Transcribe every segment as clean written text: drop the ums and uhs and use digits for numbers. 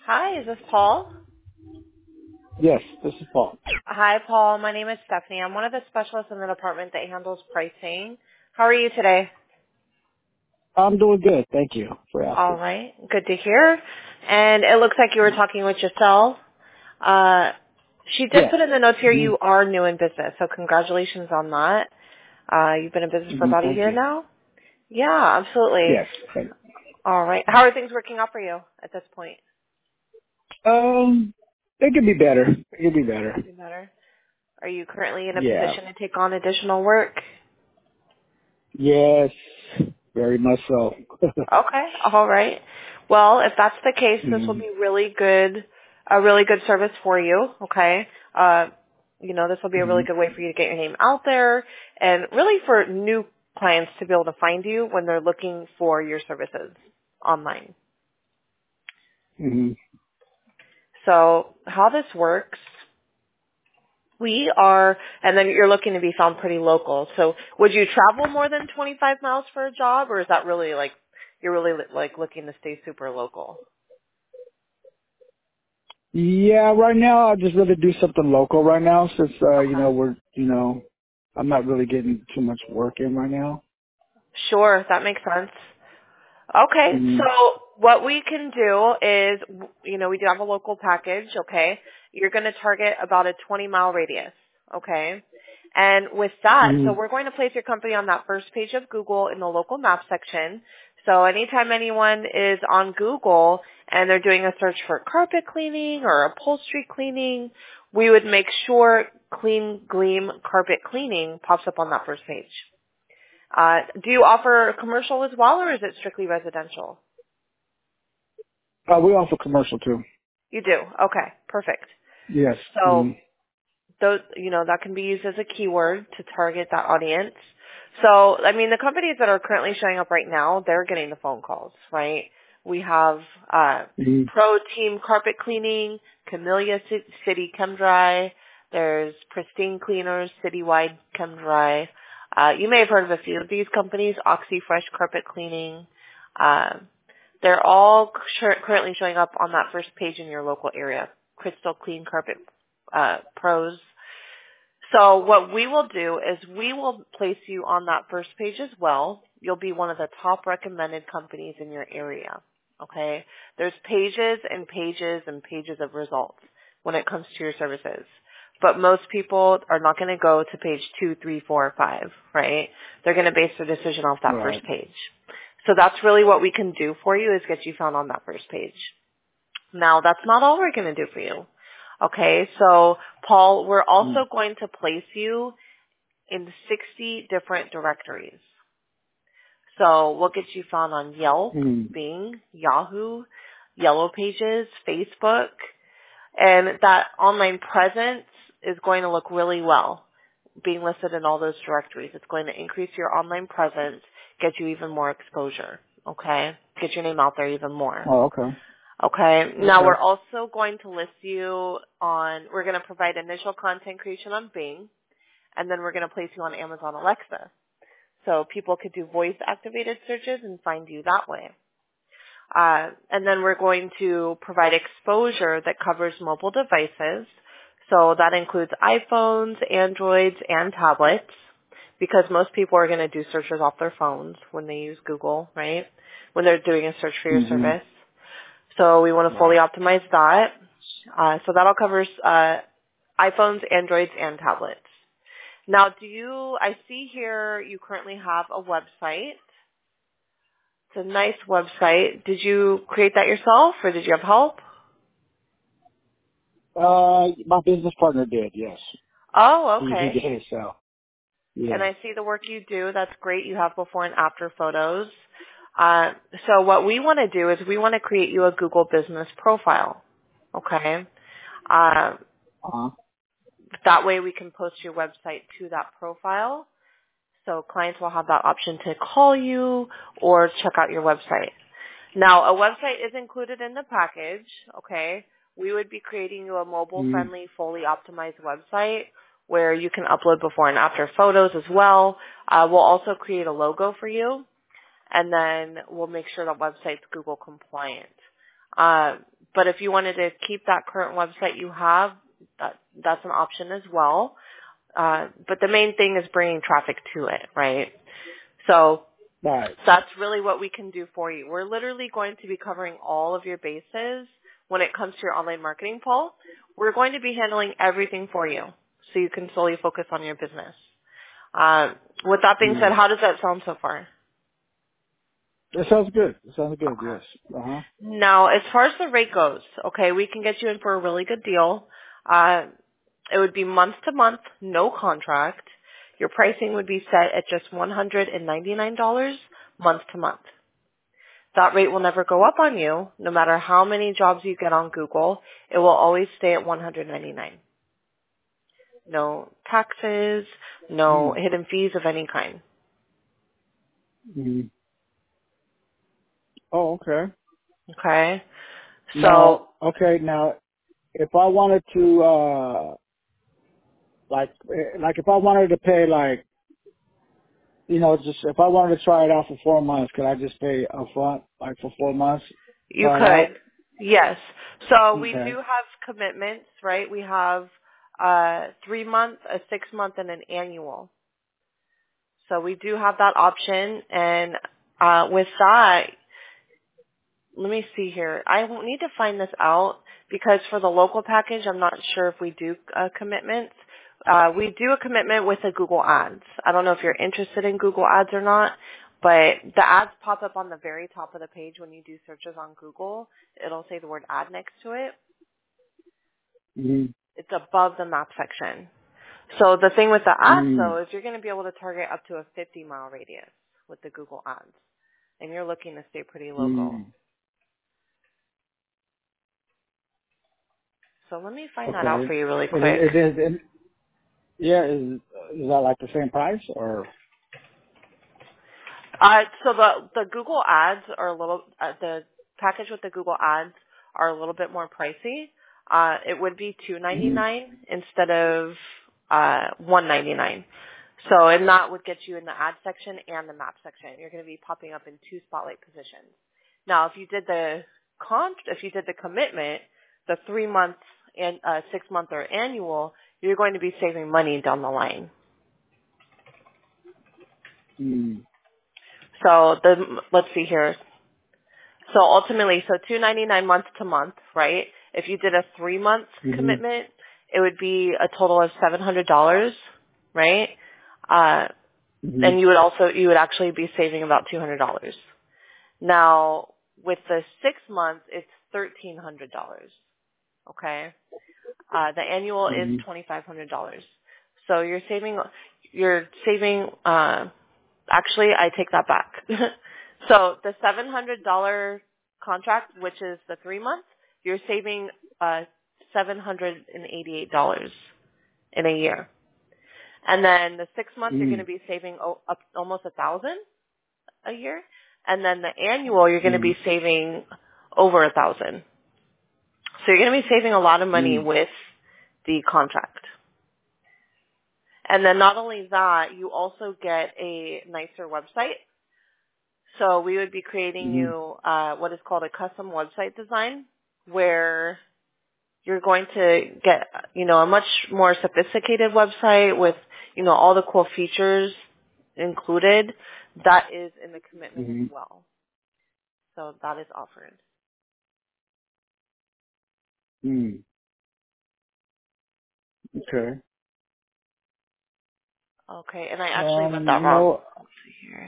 Hi, is this Paul? Yes, this is Paul. Hi, Paul. My name is Stephanie. I'm one of the specialists in the department that handles pricing. How are you today? I'm doing good. Thank you for All asking. right. Good to hear. And it looks like you were talking with Giselle. She did Yes. put in the notes here Mm-hmm. you are new in business, so congratulations on that. You've been in business for about a Thank year you. now? Yeah, absolutely. Yes. Thank All right. How are things working out for you at this point? it could be better. It could be better. Be better. Are you currently in a Yeah. position to take on additional work? Yes. Very much so. Okay. All right. Well, if that's the case, this will hmm be a really good service for you. Okay. This will be a hmm really good way for you to get your name out there and really for new clients to be able to find you when they're looking for your services online. hmm So how this works, and then you're looking to be found pretty local. So would you travel more than 25 miles for a job, or is that really you're really looking to stay super local? Yeah, right now I'll just rather do something local right now since, Okay. I'm not really getting too much work in right now. Sure, that makes sense. Okay, hmm so what we can do is, we do have a local package, okay? You're going to target about a 20-mile radius, okay? And with that, hmm so we're going to place your company on that first page of Google in the local map section. So anytime anyone is on Google and they're doing a search for carpet cleaning or upholstery cleaning, we would make sure Clean Gleam Carpet Cleaning pops up on that first page. Do you offer commercial as well, or is it strictly residential? We offer commercial too. You do. Okay, perfect. Yes. So those, that can be used as a keyword to target that audience. So, I mean, the companies that are currently showing up right now, they're getting the phone calls, right? We have hmm Pro Team Carpet Cleaning, Camellia City Chem Dry. There's Pristine Cleaners, Citywide Chem Dry. You may have heard of a few of these companies, Oxy Fresh Carpet Cleaning. Uh, they're all currently showing up on that first page in your local area. Crystal Clean Carpet Pros. So what we will do is we will place you on that first page as well. You'll be one of the top recommended companies in your area. Okay? There's pages and pages and pages of results when it comes to your services. But most people are not going to go to page 2, 3, 4, or 5, right? They're going to base their decision off that Right. first page. So that's really what we can do for you is get you found on that first page. Now, that's not all we're going to do for you. Okay, so Paul, we're also going to place you in 60 different directories. So we'll get you found on Yelp, Mm-hmm. Bing, Yahoo, Yellow Pages, Facebook, and that online presence is going to look really well being listed in all those directories. It's going to increase your online presence, get you even more exposure, okay? Get your name out there even more. Oh, okay. Okay. Now we're Okay. also going to list you we're going to provide initial content creation on Bing, and then we're going to place you on Amazon Alexa. So people could do voice activated searches and find you that way. And then we're going to provide exposure that covers mobile devices. So that includes iPhones, Androids, and tablets, because most people are going to do searches off their phones when they use Google, right? When they're doing a search for your Mm-hmm. service. So we want to fully Right. optimize that. So that'll cover iPhones, Androids, and tablets. Now, I see here you currently have a website. It's a nice website. Did you create that yourself, or did you have help? My business partner did, yes. Oh, He okay. did it, so. And Yeah. I see the work you do. That's great. You have before and after photos. So what we want to do is we want to create you a Google business profile. Okay. Uh-huh. That way we can post your website to that profile. So clients will have that option to call you or check out your website. Now, a website is included in the package, okay? We would be creating you a Mm-hmm. mobile-friendly, fully optimized website where you can upload before and after photos as well. We'll also create a logo for you, and then we'll make sure the website's Google compliant. But if you wanted to keep that current website you have, that's an option as well. But the main thing is bringing traffic to it, right? So Right. that's really what we can do for you. We're literally going to be covering all of your bases when it comes to your online marketing, Paul. We're going to be handling everything for you so you can solely focus on your business. With that being said, how does that sound so far? It sounds good. It sounds good, yes. Uh-huh. Now, as far as the rate goes, okay, we can get you in for a really good deal. It would be month to month, no contract. Your pricing would be set at just $199 month to month. That rate will never go up on you, no matter how many jobs you get on Google. It will always stay at $199. No taxes, no hidden fees of any kind. Mm. Oh, okay. Okay? Now, So, if I wanted to, like if I wanted to pay, like, just if I wanted to try it out for 4 months, could I just pay upfront, like for 4 months, you try it out? could. Yes. So we do Okay. have commitments, right? We have 3 month, a 6 month, and an annual. So we do have that option. And with that, let me see here. I will need to find this out because for the local package, I'm not sure if we do commitments. We do a commitment with the Google Ads. I don't know if you're interested in Google Ads or not, but the ads pop up on the very top of the page when you do searches on Google. It'll say the word ad next to it. Mm-hmm. It's above the map section. So the thing with the ads, though, Mm. is you're going to be able to target up to a 50-mile radius with the Google Ads, and you're looking to stay pretty local. Mm. So let me find that out Okay. for you really It quick. is, it is, yeah, is that like the same price or? So the Google Ads are a little, the package with the Google Ads are a little bit more pricey. It would be Mm. $299 instead of $199. So, and that would get you in the ad section and the map section. You're going to be popping up in 2 spotlight positions. Now, if you did the commitment, the 3 months and 6 month or annual, you're going to be saving money down the line. Mm. So let's see here. So ultimately, so $299 month to month, right? If you did a 3 month Mm-hmm. commitment, it would be a total of $700, right? And Mm-hmm. you would actually be saving about $200. Now, with the 6 months, it's $1,300. Okay. The annual is Mm-hmm. $2,500. So you're saving, actually, I take that back. So the $700 contract, which is the 3 months, you're saving, $788 in a year. And then the 6 months, you're going to Mm. be saving up almost $1,000 a year. And then the annual, you're going to Mm. be saving over $1,000. So you're going to be saving a lot of money Mm. with the contract. And then not only that, you also get a nicer website. So we would be creating Mm. you what is called a custom website design, where you're going to get, a much more sophisticated website with, all the cool features included. That is in the commitment as Mm. well. So that is offered. Mm. Okay. Okay, and I actually read that You wrong. know, Let's see here.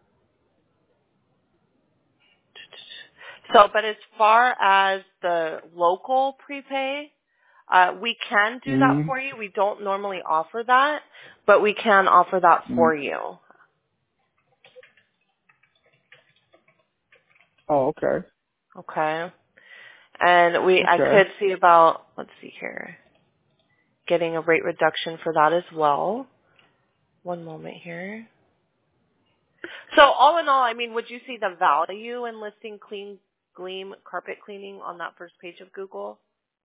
So, but as far as the local prepay, we can do that mm. for you. We don't normally offer that, but we can offer that Mm. for you. Oh, okay. Okay. And I Okay. could see about, let's see here, getting a rate reduction for that as well. One moment here. So all in all, I mean, would you see the value in listing Clean Gleam carpet cleaning on that first page of Google?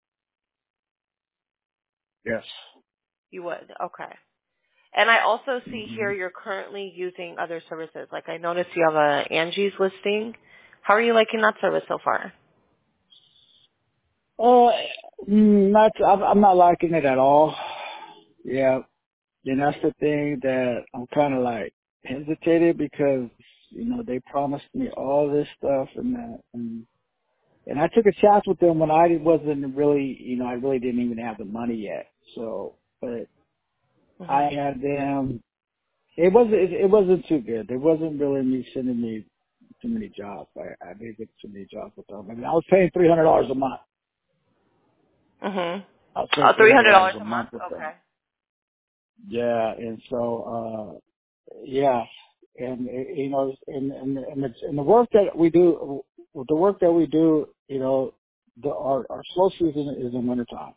Yes. You would. Okay. And I also see Mm-hmm. here you're currently using other services. Like I noticed you have a Angie's listing. How are you liking that service so far? Uh, I'm not liking it at all. Yeah, and that's the thing that I'm kind of like hesitated because they promised me all this stuff and that, and I took a chance with them when I wasn't really, I really didn't even have the money yet. So, but I Mhm. had them. It wasn't too good. There wasn't really me sending me too many jobs. I didn't get too many jobs with them. I mean, I was paying $300 a month. Mhm. I was paying three hundred $300 dollars a a month month. with them. Okay. Yeah, and so yeah, and and the work that we do, our slow season is in wintertime.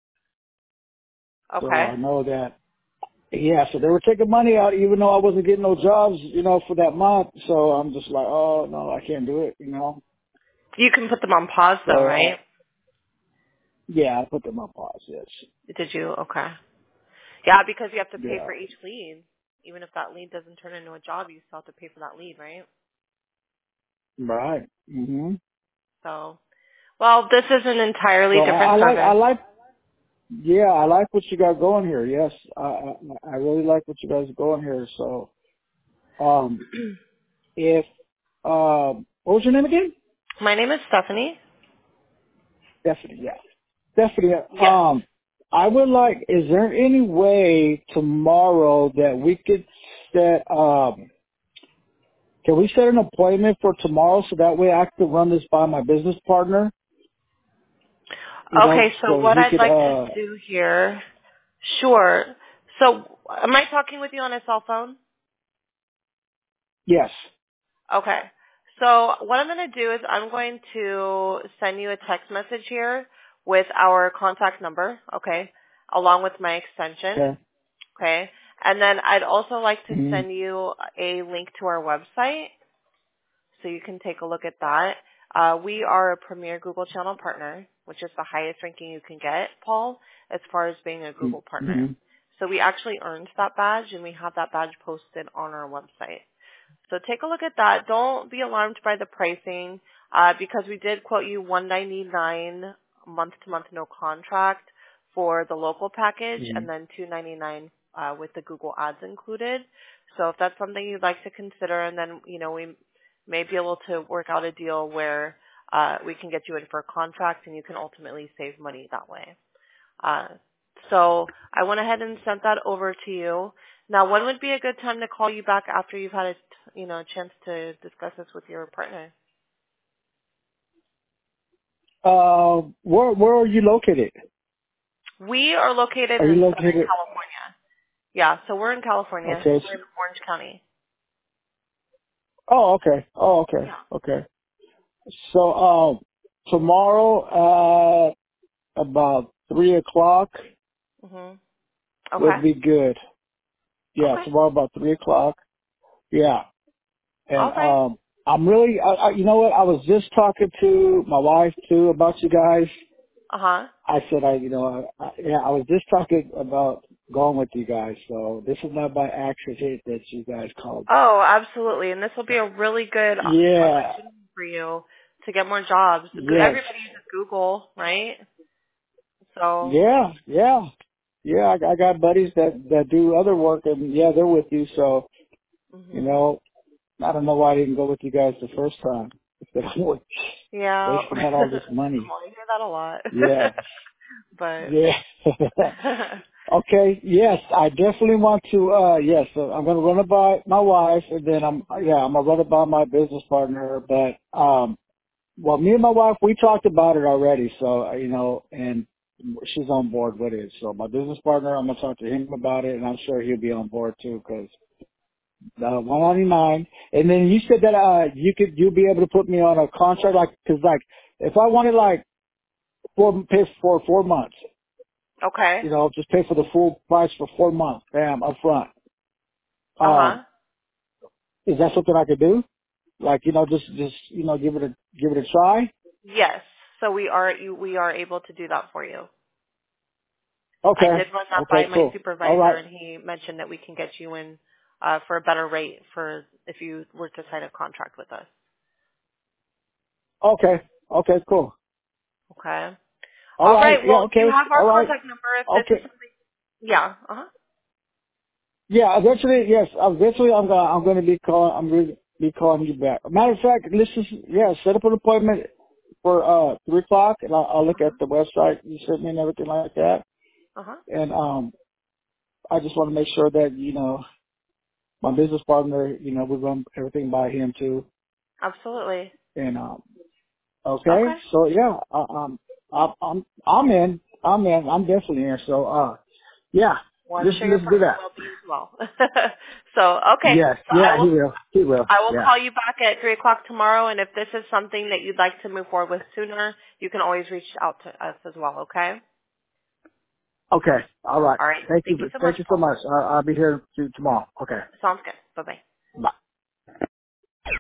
So Okay. I know that. Yeah, so they were taking money out even though I wasn't getting no jobs, for that month. So I'm just like, oh no, I can't do it. You can put them on pause though, So right? yeah, I put them on pause. Yes. Did you? Okay. Yeah, because you have to pay Yeah. for each lead. Even if that lead doesn't turn into a job, you still have to pay for that lead, right? Right. Mhm. So, well, this is an So entirely different I service. like yeah, I like what you got going here. Yes, I really like what you guys are going here. So, if what was your name again? My name is Stephanie. Stephanie. Yeah, Stephanie. Yes. I would like. Is there any way tomorrow that we could set? Can we set an appointment for tomorrow so that way I could run this by my business partner? Okay, so So what he I'd could. like to do here, sure. So, am I talking with you on a cell phone? Yes. Okay. So what I'm going to do is I'm going to send you a text message here with our contact number, okay, along with my extension, Okay. okay? And then I'd also like to Mhm. send you a link to our website so you can take a look at that. We are a premier Google channel partner, which is the highest ranking you can get, Paul, as far as being a Google partner. Mhm. So we actually earned that badge, and we have that badge posted on our website. So take a look at that. Don't be alarmed by the pricing, because we did quote you $199 month to month no contract for the local package, and Mhm. then $299 with the Google ads included. So if that's something you'd like to consider, and then we may be able to work out a deal where we can get you in for a contract, and you can ultimately save money that way. Uh, so I went ahead and sent that over to you. Now, when would be a good time to call you back after you've had a chance to discuss this with your partner? Where are you located? We are located Are you in Southern located? California. Yeah, so we're in California. Okay. We're in Orange County. Oh, okay. Oh, okay. Yeah. Okay. So, tomorrow at about 3 o'clock Mhm. would Okay. be good. Yeah, Okay. tomorrow about 3 o'clock. Yeah. And, All right. I'm really, you know what? I was just talking to my wife too about you guys. Uh huh. I said, I was just talking about going with you guys. So this is not by accident that you guys called. Oh, absolutely. And this will be a really good Yeah. opportunity for you to get more jobs. Yes. Everybody uses Google, right? So. Yeah. Yeah. Yeah. I got buddies that do other work, and yeah, they're with you. So Mhm. I don't know why I didn't go with you guys the first time. Instead of Yeah. wasting out all this money. Well, I hear that a lot. Yeah. But Yeah. Okay. Yes, I definitely want to. Yes, so I'm going to run it by my wife, and then I'm going to run it by my business partner. But well, me and my wife, we talked about it already. So and she's on board with it. So my business partner, I'm going to talk to him about it, and I'm sure he'll be on board too, because 199. And then you said that you'll be able to put me on a contract, because if I wanted pay for 4 months. okay. Just pay for the full price for 4 months, bam, up front. Uh-huh. Is that something I could do? Give it a try? Yes. So we are able to do that for you. I Okay. did run that by Okay, my cool. All supervisor, right. and he mentioned that we can get you in for a better rate for if you were to sign a contract with us. Okay. Okay, cool. Okay. All All right. right. Yeah. Well, do you Okay. have our All right. contact number if this is Okay. something? Yeah. Uh-huh. Yeah. Eventually, yes. Eventually, I'm gonna be calling. I'm going to be calling you back. Matter of fact, set up an appointment for 3 o'clock, and I'll look at the website you sent me and everything like that. Uh-huh. And I just want to make sure that my business partner, we run everything by him too. Absolutely. And okay, Okay. so yeah, I'm in. I'm definitely in. So yeah, Well, I'm let's sure your do partner that. will be as well. So, okay. Yes, So yeah, he will. He will. I will Yeah. call you back at 3 o'clock tomorrow, and if this is something that you'd like to move forward with sooner, you can always reach out to us as well, okay? Okay. All right. All right. Thank you. Thank you so much, Thank you so Paul. much. I'll be here tomorrow. Okay. Sounds good. Bye-bye. Bye.